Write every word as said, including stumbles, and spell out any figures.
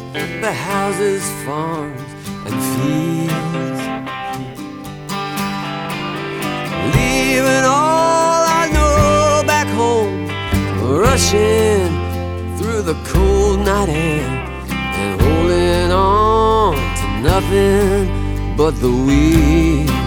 the houses, farms, and fields, leaving all I know back home, rushing through the cold night air and holding on to nothing but the wheel.